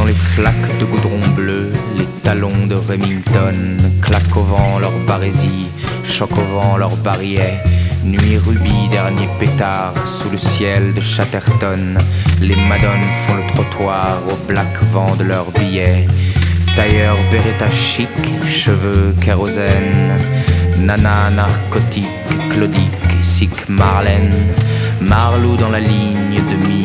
Dans les flaques de goudron bleu, les talons de Remington claquent au vent leur barésie, choquent au vent leur barillet. Nuit rubis, dernier pétard, sous le ciel de Chatterton, les madones font le trottoir au black vent de leurs billets. Tailleur Beretta chic, cheveux kérosène, nana narcotique, Claudique, sic Marlène, Marlou dans la ligne de mi